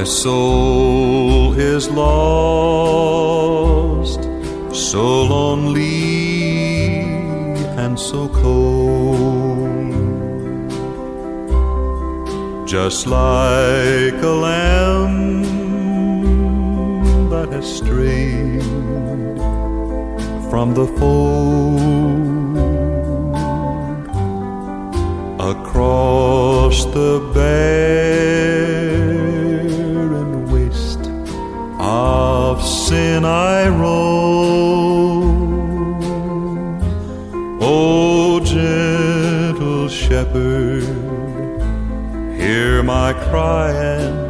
My soul is lost, so lonely and so cold, just like a lamb that has strayed from the fold, across the barren waste of sin I roam. O gentle shepherd, hear my cry and